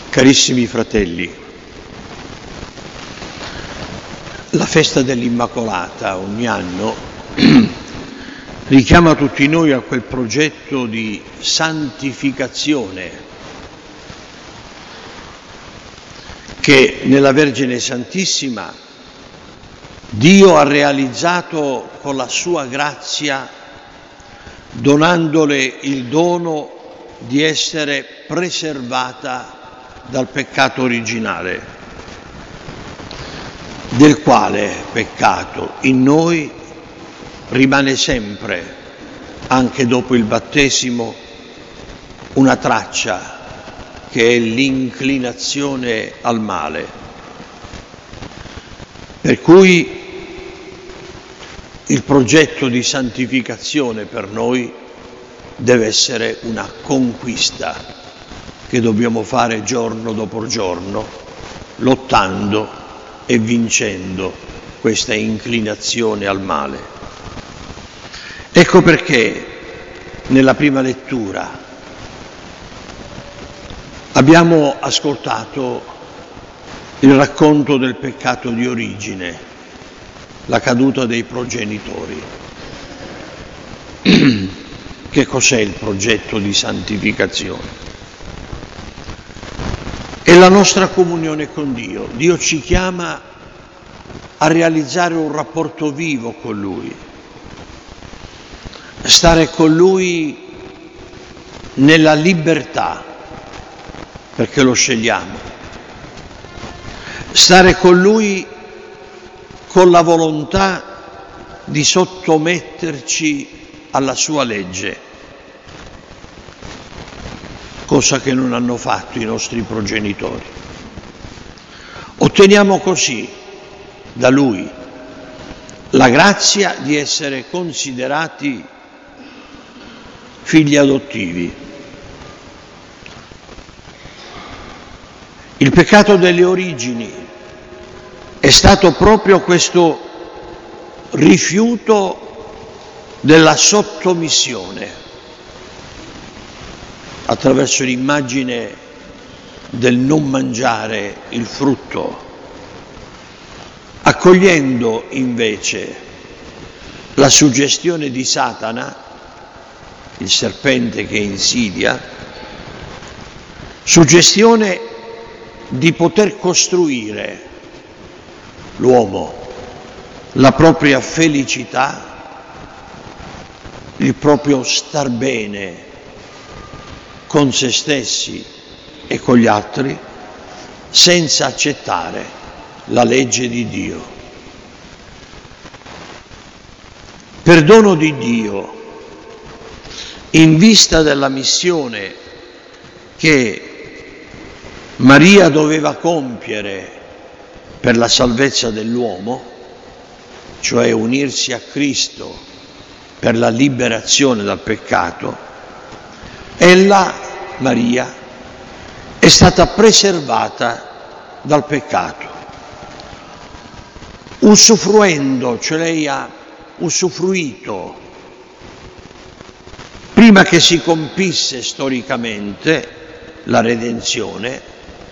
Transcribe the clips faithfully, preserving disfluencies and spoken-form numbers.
Carissimi fratelli, la festa dell'Immacolata ogni anno richiama tutti noi a quel progetto di santificazione che nella Vergine Santissima Dio ha realizzato con la sua grazia, donandole il dono di essere preservata dal peccato originale, del quale peccato in noi rimane sempre, anche dopo il battesimo, una traccia che è l'inclinazione al male. Per cui il progetto di santificazione per noi deve essere una conquista che dobbiamo fare giorno dopo giorno, lottando e vincendo questa inclinazione al male. Ecco perché nella prima lettura abbiamo ascoltato il racconto del peccato di origine, la caduta dei progenitori. Che cos'è il progetto di santificazione? È la nostra comunione con Dio. Dio ci chiama a realizzare un rapporto vivo con Lui, stare con Lui nella libertà, perché lo scegliamo, stare con Lui con la volontà di sottometterci alla sua legge, cosa che non hanno fatto i nostri progenitori. Otteniamo così da Lui la grazia di essere considerati figli adottivi. Il peccato delle origini è stato proprio questo rifiuto della sottomissione attraverso l'immagine del non mangiare il frutto, accogliendo invece la suggestione di Satana, il serpente che insidia, suggestione di poter costruire l'uomo, la propria felicità, il proprio star bene con se stessi e con gli altri, senza accettare la legge di Dio. Perdono di Dio, in vista della missione che Maria doveva compiere per la salvezza dell'uomo, cioè unirsi a Cristo per la liberazione dal peccato. Ella, Maria, è stata preservata dal peccato, usufruendo, cioè lei ha usufruito, prima che si compisse storicamente la redenzione,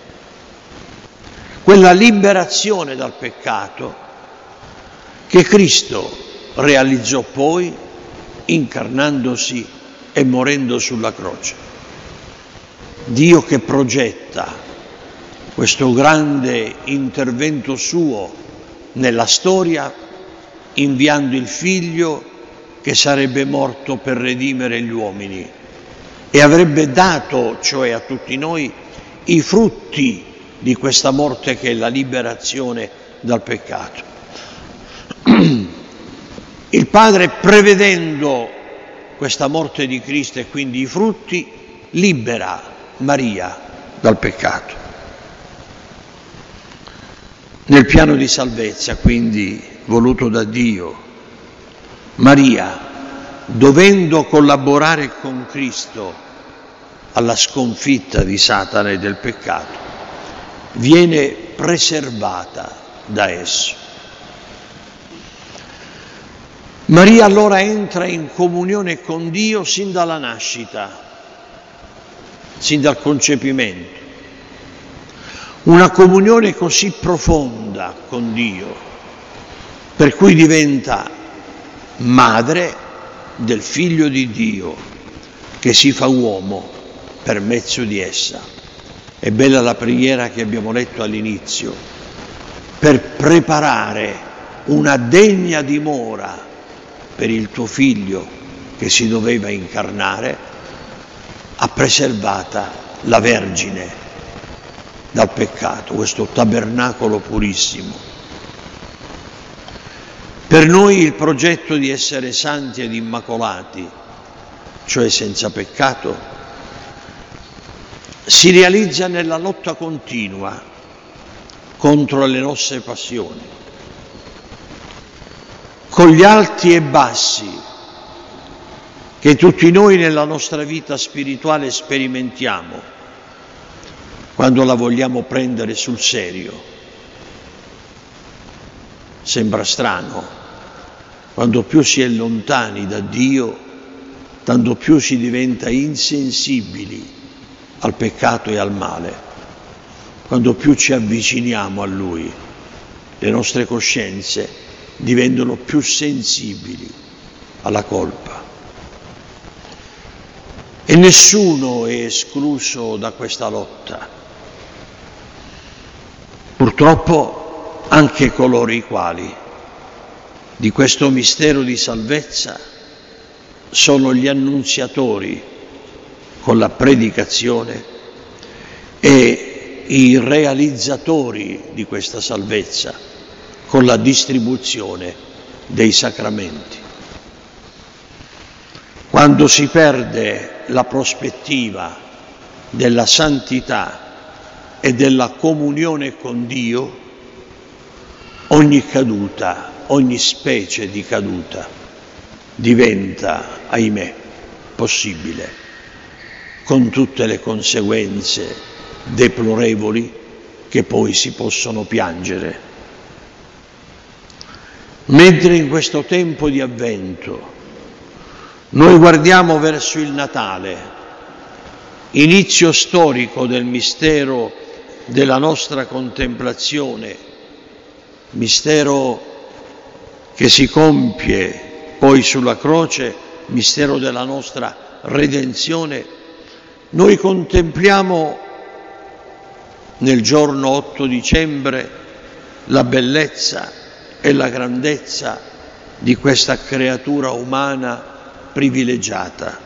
quella liberazione dal peccato che Cristo realizzò poi incarnandosi e morendo sulla croce. Dio che progetta questo grande intervento suo nella storia, inviando il Figlio che sarebbe morto per redimere gli uomini e avrebbe dato, cioè a tutti noi, i frutti di questa morte che è la liberazione dal peccato. Il Padre, prevedendo questa morte di Cristo e quindi i frutti, libera Maria dal peccato. Nel piano di salvezza, quindi, voluto da Dio, Maria, dovendo collaborare con Cristo alla sconfitta di Satana e del peccato, viene preservata da esso. Maria allora entra in comunione con Dio sin dalla nascita, sin dal concepimento. una comunione così profonda con Dio, per cui diventa madre del Figlio di Dio che si fa uomo per mezzo di essa. È bella la preghiera che abbiamo letto all'inizio, per preparare una degna dimora per il tuo Figlio che si doveva incarnare, ha preservata la Vergine dal peccato, questo tabernacolo purissimo. Per noi il progetto di essere santi ed immacolati, cioè senza peccato, si realizza nella lotta continua contro le nostre passioni, con gli alti e bassi che tutti noi nella nostra vita spirituale sperimentiamo quando la vogliamo prendere sul serio. Sembra strano, quando più si è lontani da Dio, tanto più si diventa insensibili al peccato e al male. Quando più ci avviciniamo a Lui, le nostre coscienze diventano più sensibili alla colpa. E nessuno è escluso da questa lotta. Purtroppo anche coloro i quali di questo mistero di salvezza sono gli annunziatori con la predicazione e i realizzatori di questa salvezza con la distribuzione dei sacramenti. Quando si perde la prospettiva della santità e della comunione con Dio, ogni caduta, ogni specie di caduta diventa, ahimè, possibile, con tutte le conseguenze deplorevoli che poi si possono piangere. Mentre in questo tempo di Avvento noi guardiamo verso il Natale, inizio storico del mistero della nostra contemplazione, mistero che si compie poi sulla croce, mistero della nostra redenzione, noi contempliamo nel giorno otto dicembre la bellezza e la grandezza di questa creatura umana privilegiata.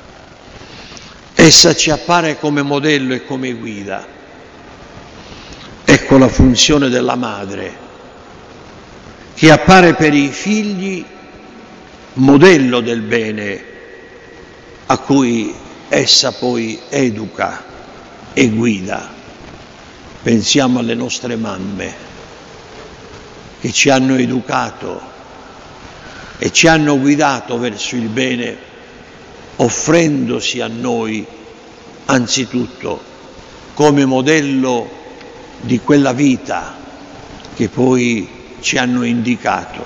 Essa ci appare come modello e come guida. Ecco la funzione della madre, che appare per i figli modello del bene a cui essa poi educa e guida. Pensiamo alle nostre mamme che ci hanno educato e ci hanno guidato verso il bene, offrendosi a noi anzitutto come modello di quella vita che poi ci hanno indicato.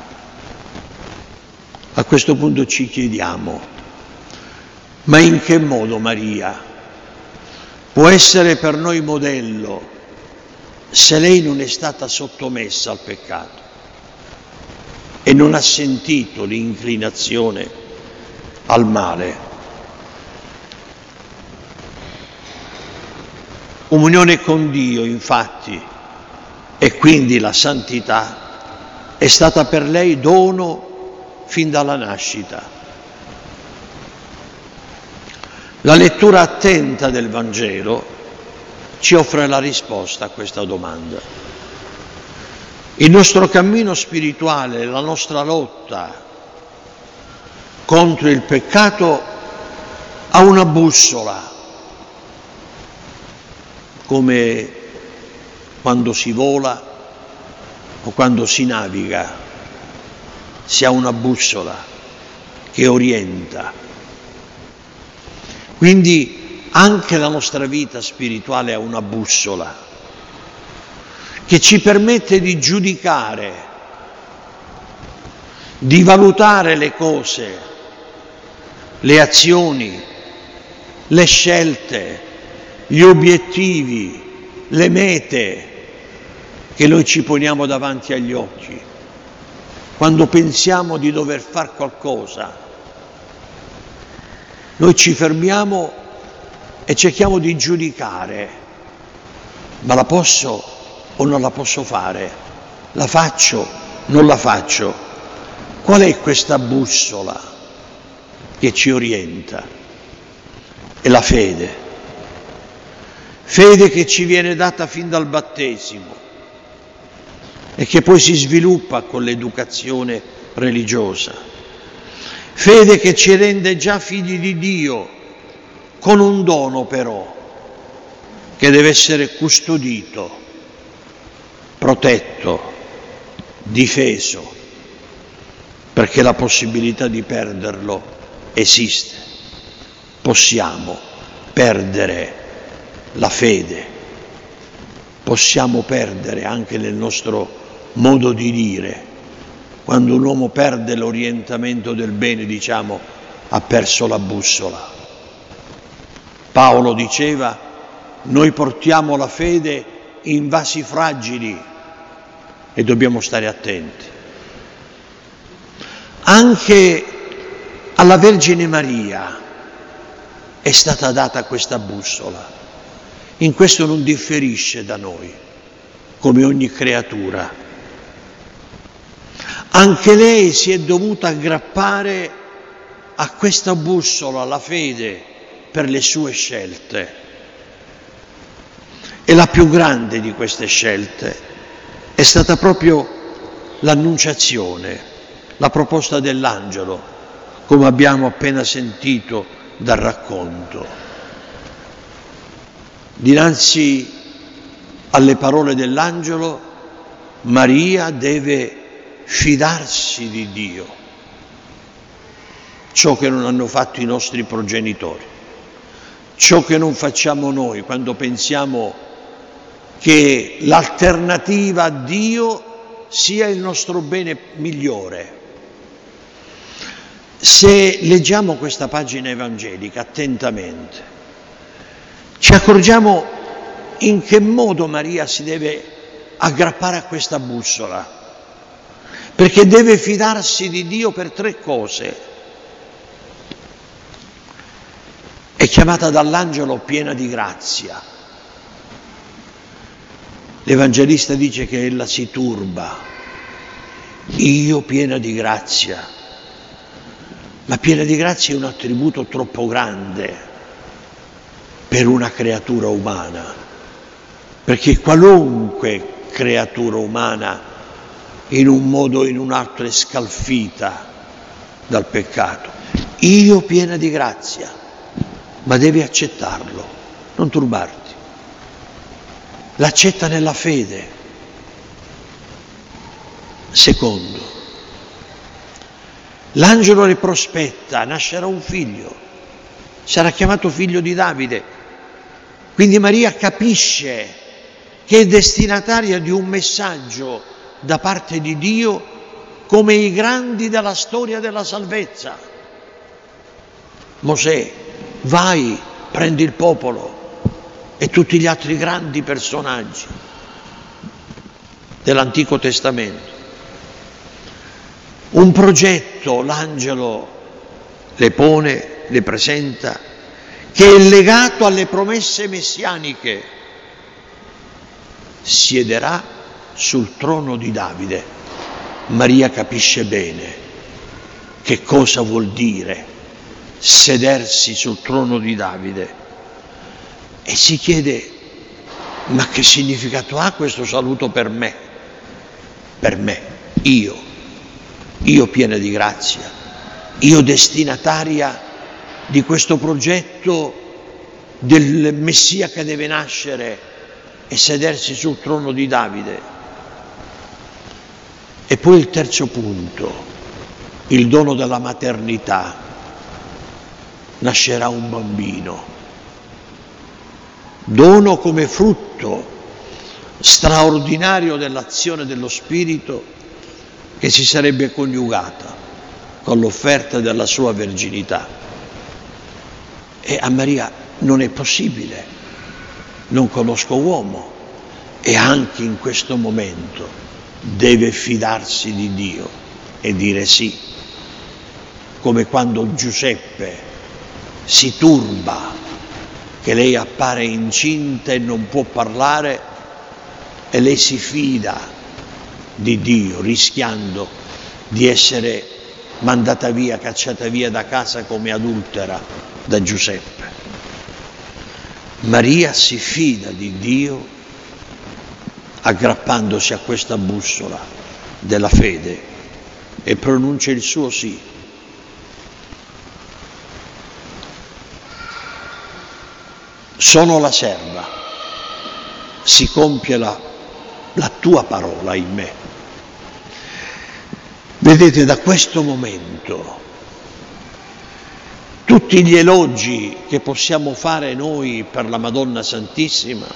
A questo punto ci chiediamo, ma in che modo Maria può essere per noi modello se lei non è stata sottomessa al peccato e non ha sentito l'inclinazione al male? Comunione con Dio, infatti, e quindi la santità è stata per lei dono fin dalla nascita. La lettura attenta del Vangelo ci offre la risposta a questa domanda. Il nostro cammino spirituale, la nostra lotta contro il peccato ha una bussola, come quando si vola o quando si naviga, si ha una bussola che orienta. Quindi anche la nostra vita spirituale ha una bussola che ci permette di giudicare, di valutare le cose, le azioni, le scelte, gli obiettivi le mete che noi ci poniamo davanti agli occhi, quando pensiamo di dover fare qualcosa, noi ci fermiamo e cerchiamo di giudicare, ma la posso o non la posso fare? La faccio? Non la faccio? Qual è questa bussola che ci orienta? È la fede. Fede che ci viene data fin dal battesimo e che poi si sviluppa con l'educazione religiosa. Fede che ci rende già figli di Dio, con un dono però, che deve essere custodito, protetto, difeso, perché la possibilità di perderlo esiste. Possiamo perdere la fede, possiamo perdere anche nel nostro modo di dire. Quando un uomo perde l'orientamento del bene, diciamo, ha perso la bussola. Paolo diceva: noi portiamo la fede in vasi fragili e dobbiamo stare attenti. Anche alla Vergine Maria è stata data questa bussola. In questo non differisce da noi, come ogni creatura. Anche lei si è dovuta aggrappare a questa bussola, la fede, per le sue scelte. E la più grande di queste scelte è stata proprio l'annunciazione, la proposta dell'angelo, come abbiamo appena sentito dal racconto. Dinanzi alle parole dell'angelo, Maria deve fidarsi di Dio, ciò che non hanno fatto i nostri progenitori, ciò che non facciamo noi quando pensiamo che l'alternativa a Dio sia il nostro bene migliore. Se leggiamo questa pagina evangelica attentamente, ci accorgiamo in che modo Maria si deve aggrappare a questa bussola, perché deve fidarsi di Dio per tre cose. È chiamata dall'angelo piena di grazia. L'Evangelista dice che ella si turba. Io piena di grazia. Ma piena di grazia è un attributo troppo grande per una creatura umana, perché qualunque creatura umana in un modo o in un altro è scalfita dal peccato. Io piena di grazia, ma devi accettarlo, non turbarti. L'accetta nella fede. Secondo, l'angelo le prospetta, nascerà un figlio, sarà chiamato figlio di Davide. Quindi Maria capisce che è destinataria di un messaggio da parte di Dio come i grandi della storia della salvezza. Mosè, vai, prendi il popolo, e tutti gli altri grandi personaggi dell'Antico Testamento. Un progetto l'angelo le pone, le presenta, che è legato alle promesse messianiche. Siederà sul trono di Davide. Maria capisce bene che cosa vuol dire sedersi sul trono di Davide e si chiede: ma che significato ha questo saluto per me? Per me, io, io piena di grazia, io destinataria di questo progetto del Messia che deve nascere e sedersi sul trono di Davide. E poi il terzo punto, il dono della maternità. Nascerà un bambino, dono come frutto straordinario dell'azione dello Spirito che si sarebbe coniugata con l'offerta della sua verginità. E a Maria non è possibile, non conosco uomo, e anche in questo momento deve fidarsi di Dio e dire sì, come quando Giuseppe si turba che lei appare incinta e non può parlare e lei si fida di Dio, rischiando di essere mandata via, cacciata via da casa come adultera da Giuseppe. Maria si fida di Dio aggrappandosi a questa bussola della fede e pronuncia il suo sì. Sono la serva, si compie la, la tua parola in me. Vedete, da questo momento tutti gli elogi che possiamo fare noi per la Madonna Santissima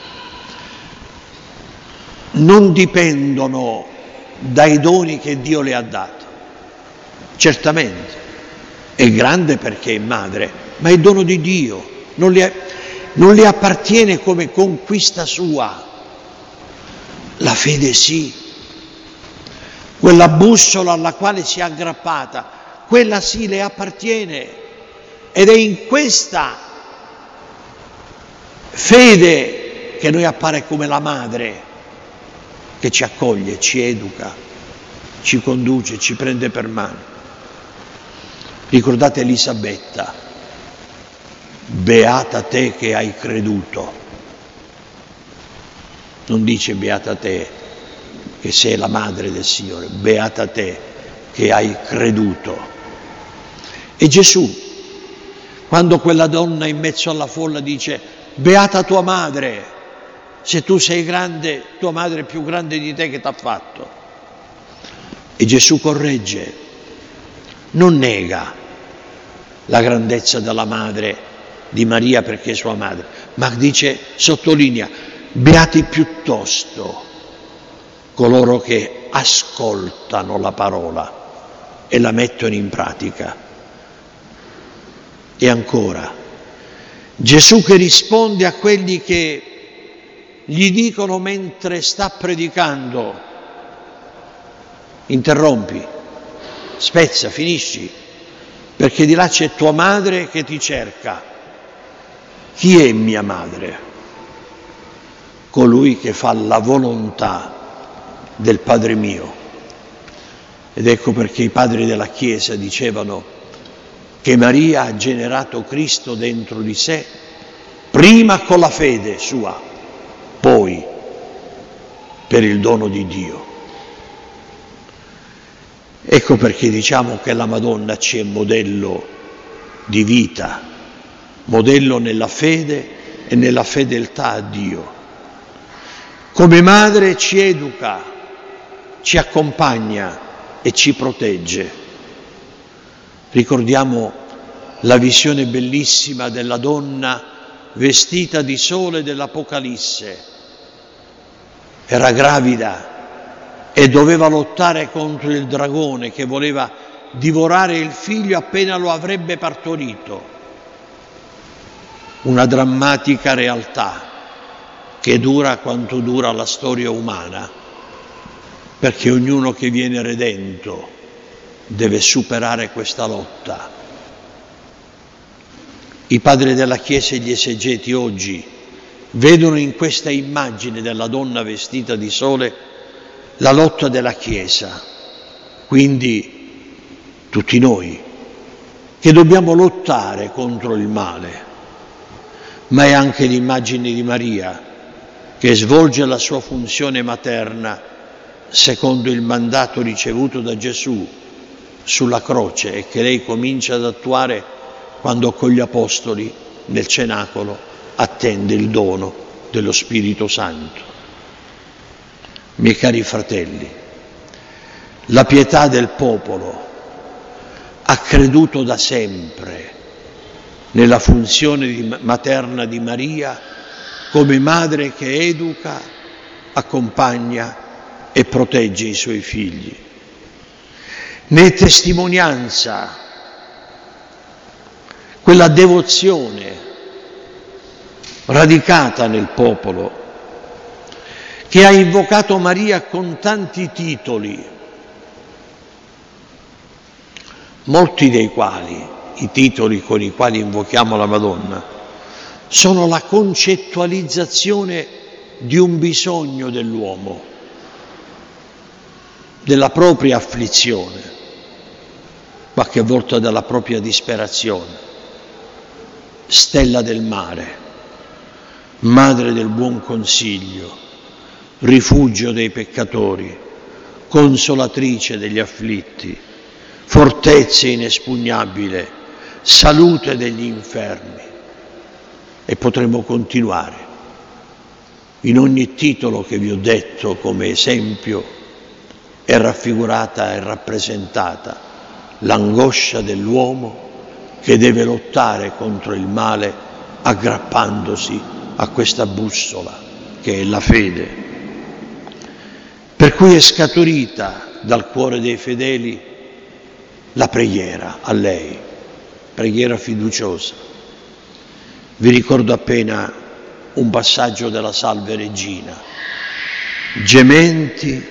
non dipendono dai doni che Dio le ha dato. Certamente è grande perché è madre, ma è dono di Dio, non le, non le appartiene come conquista sua. La fede sì, quella bussola alla quale si è aggrappata, quella sì le appartiene. Ed è in questa fede che noi appare come la madre che ci accoglie, ci educa, ci conduce, ci prende per mano. Ricordate Elisabetta, beata te che hai creduto. Non dice beata te che sei la madre del Signore, beata te che hai creduto. E Gesù, quando quella donna in mezzo alla folla dice beata tua madre, se tu sei grande, tua madre è più grande di te che t'ha fatto. E Gesù corregge, non nega la grandezza della madre di Maria perché è sua madre, ma dice, sottolinea, beati piuttosto coloro che ascoltano la parola e la mettono in pratica. E ancora, Gesù che risponde a quelli che gli dicono mentre sta predicando, interrompi, spezza, finisci, perché di là c'è tua madre che ti cerca. Chi è mia madre? Colui che fa la volontà del Padre mio. Ed ecco perché i padri della Chiesa dicevano che Maria ha generato Cristo dentro di sé, prima con la fede sua, poi per il dono di Dio. Ecco perché diciamo che la Madonna ci è modello di vita, modello nella fede e nella fedeltà a Dio. Come madre ci educa, ci accompagna e ci protegge. Ricordiamo la visione bellissima della donna vestita di sole dell'Apocalisse. Era gravida e doveva lottare contro il dragone che voleva divorare il figlio appena lo avrebbe partorito. Una drammatica realtà che dura quanto dura la storia umana, perché ognuno che viene redento deve superare questa lotta. I padri della Chiesa e gli esegeti oggi vedono in questa immagine della donna vestita di sole la lotta della Chiesa, quindi tutti noi che dobbiamo lottare contro il male, ma è anche l'immagine di Maria che svolge la sua funzione materna secondo il mandato ricevuto da Gesù sulla croce e che lei comincia ad attuare quando con gli apostoli nel cenacolo attende il dono dello Spirito Santo. Miei cari fratelli, la pietà del popolo ha creduto da sempre nella funzione di materna di Maria come madre che educa, accompagna e protegge i suoi figli. Ne è testimonianza quella devozione radicata nel popolo che ha invocato Maria con tanti titoli, molti dei quali, i titoli con i quali invochiamo la Madonna, sono la concettualizzazione di un bisogno dell'uomo, della propria afflizione, qualche volta della propria disperazione. Stella del mare, madre del buon consiglio, rifugio dei peccatori, consolatrice degli afflitti, fortezza inespugnabile, salute degli infermi. E potremmo continuare. In ogni titolo che vi ho detto come esempio è raffigurata e rappresentata l'angoscia dell'uomo che deve lottare contro il male aggrappandosi a questa bussola che è la fede. Per cui è scaturita dal cuore dei fedeli la preghiera a lei, preghiera fiduciosa. Vi ricordo appena un passaggio della Salve Regina: gementi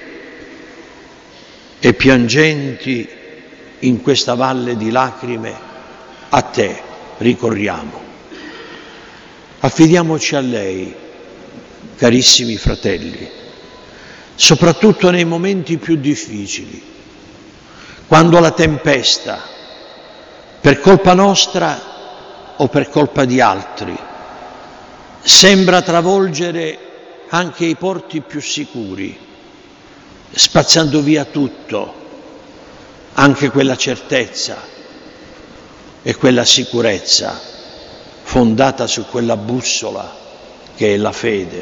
e piangenti in questa valle di lacrime, a te ricorriamo. Affidiamoci a lei, carissimi fratelli, soprattutto nei momenti più difficili, quando la tempesta, per colpa nostra o per colpa di altri, sembra travolgere anche i porti più sicuri, spazzando via tutto, anche quella certezza e quella sicurezza fondata su quella bussola che è la fede.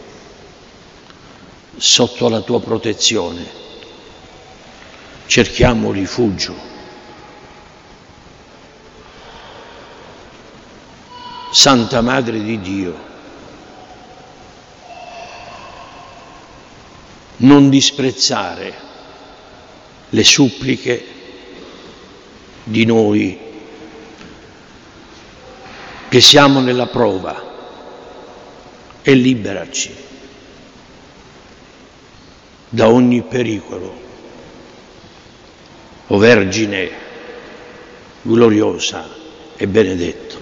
Sotto la tua protezione cerchiamo rifugio. Santa Madre di Dio, non disprezzare le suppliche di noi che siamo nella prova e liberaci da ogni pericolo, o Vergine gloriosa e benedetta.